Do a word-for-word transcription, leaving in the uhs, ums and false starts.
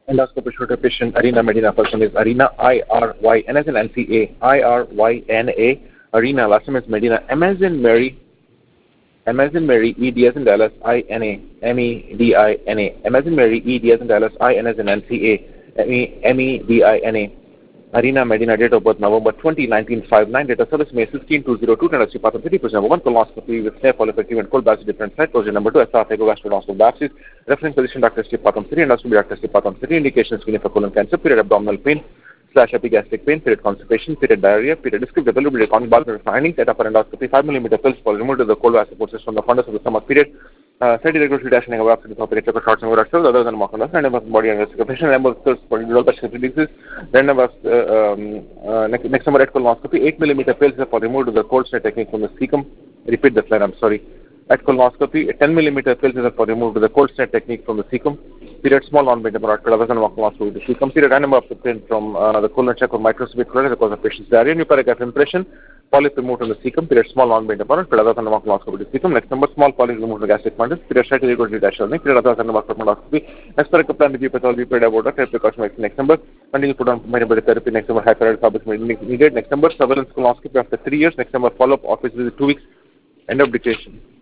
Endoscopy shorter patient Arena Medina. First name is Arena I R Y N as in N C A I R Y N A. Arena. Last name is Medina. M as in Mary. M as in Mary. E D as in Dallas. I N A. M E D I N A. M as in Mary. E D as in Dallas. I N as in N C A. M E M E D I N A. Arena Medina. Date of birth November twentieth, nineteen oh nine. Date of service May sixteenth, two thousand two. Tennessee Patham City. Position number one. Colonoscopy with hair polypective and cold biopsy different site. Position number two. Esophageal biopsy. Reference position Doctor Steve Patham City. Endoscopy Doctor Steve Patham City. Indications screening for colon cancer. Period abdominal pain slash epigastric pain. Period constipation. Period diarrhea. Period descriptive availability on bulbar findings. At upper endoscopy. five millimeter pills for removed to the cold biopsy process from the fundus of the stomach. Period. Uh, side regulatory dashing over absent of operator shorts and over ourselves, other than mock and random body and investigation, random pills for dual passion diseases, random uh, um, uh, next, next number at colonoscopy, eight millimeter pills for removed to the cold snare technique from the cecum. Repeat the slide, I'm sorry. At colonoscopy, ten millimeter pills for removed to the cold snare technique from the cecum. Period small non-beta molecular other than mock colonoscopy. The cecum. Period random of the print from uh, the colon check or microscopic chloride the cause of patient's diarrhea. New paragraph impression. Polyp removed from the cecum. Period small non-beta molecular other than mock colonoscopy. The cecum. Next number small polyp removed from the gastric fundus. Period slightly regulatory dash. Period other than mock colonoscopy. As per a plan review pathology. Period aborta. Period precaution. Next number. Continue put on metabolic therapy. Next number hyperthyroid fabric needed. Next number surveillance colonoscopy after three years. Next number follow-up office visit two weeks. End of dictation.